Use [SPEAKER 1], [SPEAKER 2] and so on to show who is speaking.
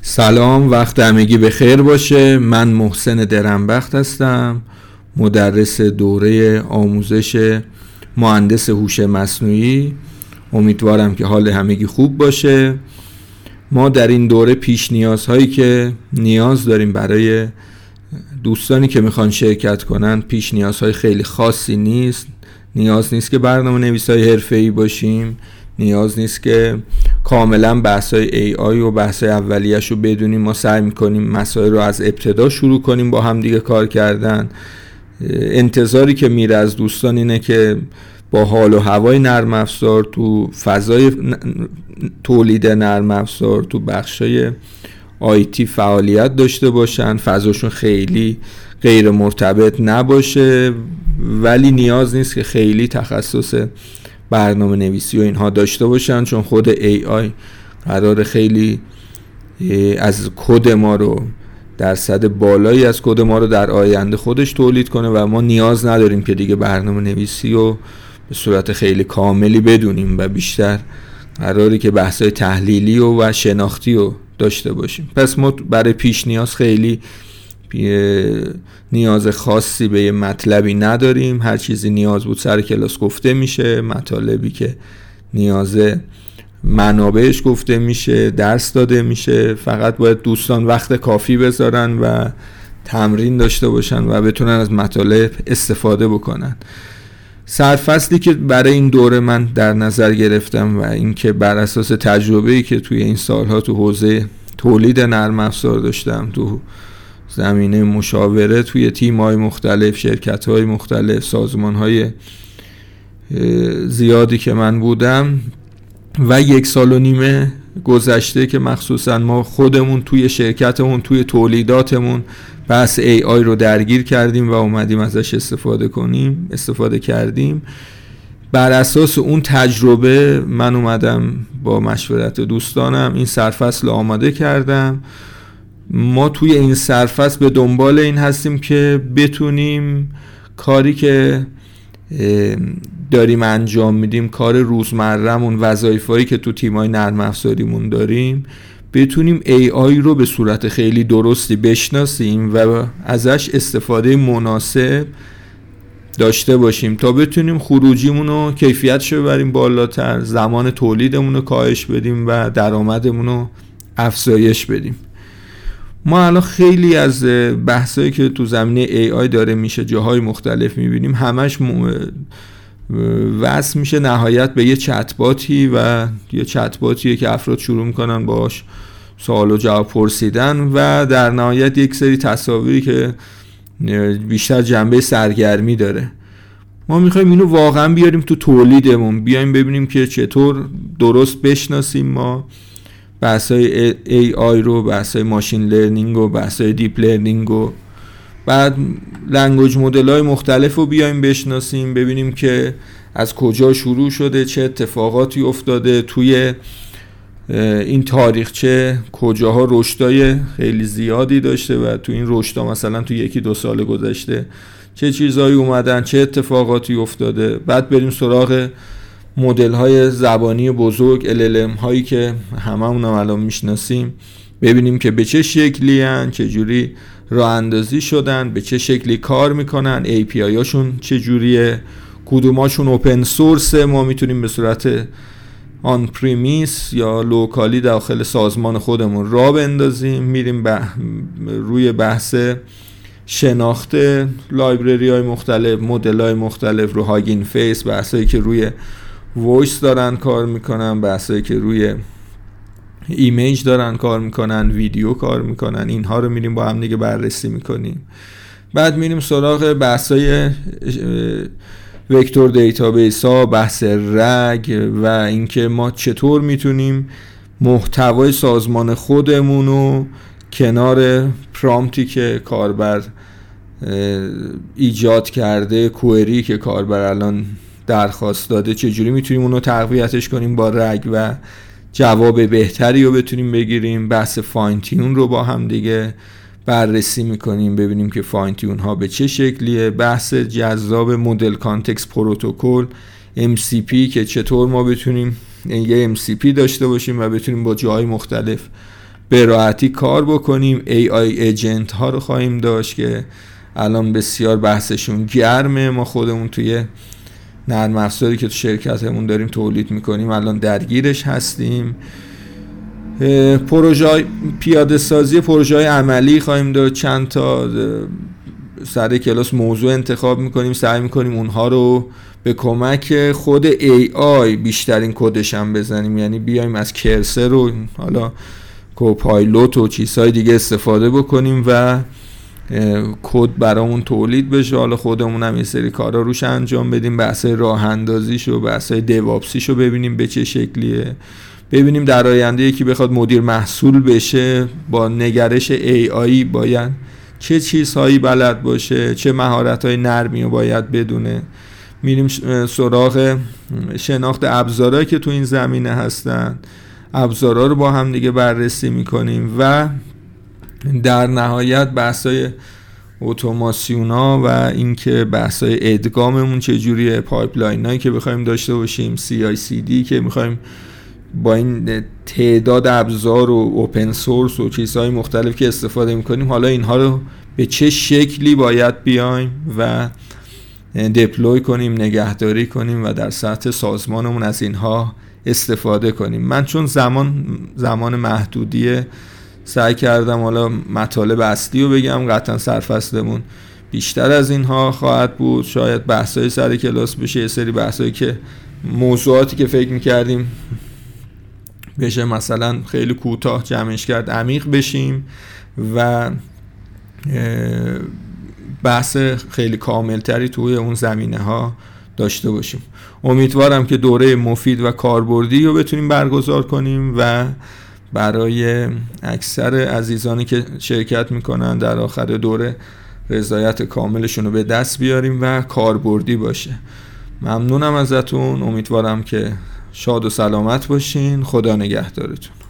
[SPEAKER 1] سلام، وقت همگی بخیر باشه. من محسن درنبخت هستم، مدرس دوره آموزش مهندس هوش مصنوعی. امیدوارم که حال همگی خوب باشه. ما در این دوره پیش نیازهایی که نیاز داریم برای دوستانی که میخوان شرکت کنن پیش نیازهای خیلی خاصی نیست. نیاز نیست که برنامه نویسای حرفه‌ای باشیم، نیاز نیست که کاملا بحث‌های AI و بحث‌های اولیه‌اش رو بدونیم. ما سعی می‌کنیم مسائل رو از ابتدا شروع کنیم با هم دیگه کار کردن. انتظاری که میره از دوستان اینه که با حال و هوای نرم افزار، تو فضای تولید نرم افزار، تو بخشای آیتی فعالیت داشته باشن، فضاشون خیلی غیر مرتبط نباشه، ولی نیاز نیست که خیلی تخصص برنامه نویسی و اینها داشته باشن، چون خود AI قرار خیلی از کد ما رو، درصد بالایی از کد ما رو در آینده خودش تولید کنه و ما نیاز نداریم که دیگه برنامه نویسی رو به صورت خیلی کاملی بدونیم و بیشتر قراره که بحث‌های تحلیلی و شناختی رو داشته باشیم. پس ما برای پیش نیاز خیلی نیاز خاصی به یه مطلبی نداریم. هر چیزی نیاز بود سر کلاس گفته میشه، مطالبی که نیاز منابعش گفته میشه، درس داده میشه. فقط باید دوستان وقت کافی بذارن و تمرین داشته باشن و بتونن از مطالب استفاده بکنن. سرفصلی که برای این دوره من در نظر گرفتم و اینکه بر اساس تجربه‌ای که توی این سالها تو حوزه تولید نرم افزار داشتم، تو زمینه مشاوره توی تیم‌های مختلف، شرکت‌های مختلف، سازمان‌های زیادی که من بودم و 1.5 سال گذشته که مخصوصا ما خودمون توی شرکتمون، توی تولیداتمون بحث AI رو درگیر کردیم و اومدیم ازش استفاده کردیم. بر اساس اون تجربه من اومدم با مشورت دوستانم این سرفصل آماده کردم. ما توی این سرفصل به دنبال این هستیم که بتونیم کاری که داریم انجام میدیم، کار روزمره‌مون، وظایفایی که تو تیمای نرم افزاریمون داریم، بتونیم AI رو به صورت خیلی درستی بشناسیم و ازش استفاده مناسب داشته باشیم تا بتونیم خروجیمون رو کیفیتش رو ببریم بالاتر، زمان تولیدمون رو کاهش بدیم و درآمدمون رو افزایش بدیم. ما الان خیلی از بحثایی که تو زمینه AI داره میشه جاهای مختلف میبینیم، همش وصل میشه نهایت به یه چتباتی و یه چتباتیه که افراد شروع میکنن باش سوال و جواب پرسیدن و در نهایت یک سری تصاویری که بیشتر جنبه سرگرمی داره. ما میخوایم اینو واقعا بیاریم تو تولیدمون، بیایم ببینیم که چطور درست بشناسیم ما بحثای AI رو، بحثای ماشین لرنینگ و بحثای دیپ لرنینگ و بعد لنگویج مدل‌های مختلف رو بیایم بشناسیم، ببینیم که از کجا شروع شده، چه اتفاقاتی افتاده توی این تاریخچه، کجاها رشدای خیلی زیادی داشته و تو این رشدها مثلا تو 1-2 سال گذشته چه چیزایی اومدن، چه اتفاقاتی افتاده. بعد بریم سراغ مدل‌های زبانی بزرگ، LLM هایی که هممون هم الان میشناسیم، ببینیم که به چه شکلی هن، چه جوری راه اندازی شدن، به چه شکلی کار میکنن، API هاشون چه جوریه، کدوماشون اوپن سورس، ما میتونیم به صورت آن پریمیس یا لوکالی داخل سازمان خودمون راه بندازیم. میریم روی بحث شناخت لایبرری های مختلف، مدل های مختلف، رو هاگین فیس، بحثایی که روی وایس دارن کار میکنن، بحثایی که روی ایمیج دارن کار میکنن، ویدیو کار میکنن، اینها رو میریم با هم دیگه بررسی میکنیم. بعد میریم سراغ بحثای وکتور دیتابیس ها، بحث رگ و اینکه ما چطور میتونیم محتوای سازمان خودمون رو کنار پرامپتی که کاربر ایجاد کرده، کوئری که کاربر الان درخواست داده، چجوری میتونیم اونو تقویتش کنیم با رگ و جواب بهتری رو بتونیم بگیریم. بحث فاین تیون رو با هم دیگه بررسی میکنیم، ببینیم که فاین تیون ها به چه شکلیه. بحث جذاب مدل کانتکست پروتکل MCP که چطور ما بتونیم یه MCP داشته باشیم و بتونیم با جاهای مختلف به راحتی کار بکنیم. AI ایجنت ها رو خواهیم داشت که الان بسیار بحثشون گرمه. ما خودمون توی نرم افزاری که تو شرکتمون داریم تولید میکنیم الان درگیرش هستیم. پروژه پیاده سازی پروژه های عملی خواهیم داشت. چند تا سر کلاس موضوع انتخاب میکنیم، سعی میکنیم اونها رو به کمک خود AI بیشترین کدش هم بزنیم، یعنی بیایم از کرسر و حالا کوپایلوت و چیزهای دیگه استفاده بکنیم و کد برامون تولید بشه. حالا خودمون هم یه سری کارا روش انجام بدیم، بحثای راه اندازیشو، بحثای دیوآپسیشو ببینیم به چه شکلیه. ببینیم در آینده یکی بخواد مدیر محصول بشه با نگرش AI باید چه چیزهایی بلد باشه، چه مهارت‌های نرمی رو باید بدونه. میریم سراغ شناخت ابزارهایی که تو این زمینه هستن، ابزارها رو با هم دیگه بررسی میکنیم و در نهایت بحثای اتوماسیونا و اینکه بحثای ادغاممون چجوریه، پایپلاینایی که بخوایم داشته باشیم، CI/CD که میخوایم با این تعداد ابزار و اوپن سورس و چیزهای مختلف که استفاده میکنیم حالا اینها رو به چه شکلی باید بیایم و دپلوی کنیم، نگهداری کنیم و در سطح سازمانمون از اینها استفاده کنیم. من چون زمان محدودیه سعی کردم حالا مطالب اصلی رو بگم. قطعا سرفصلمون بیشتر از اینها خواهد بود، شاید بحثای سر کلاس بشه، یه سری بحثایی که موضوعاتی که فکر میکردیم بشه مثلا خیلی کوتاه جمعش کرد عمیق بشیم و بحث خیلی کاملتری توی اون زمینه ها داشته باشیم. امیدوارم که دوره مفید و کاربردی رو بتونیم برگزار کنیم و برای اکثر عزیزانی که شرکت میکنن در آخر دوره رضایت کاملشون رو به دست بیاریم و کاربردی باشه. ممنونم ازتون، امیدوارم که شاد و سلامت باشین. خدا نگهدارتون.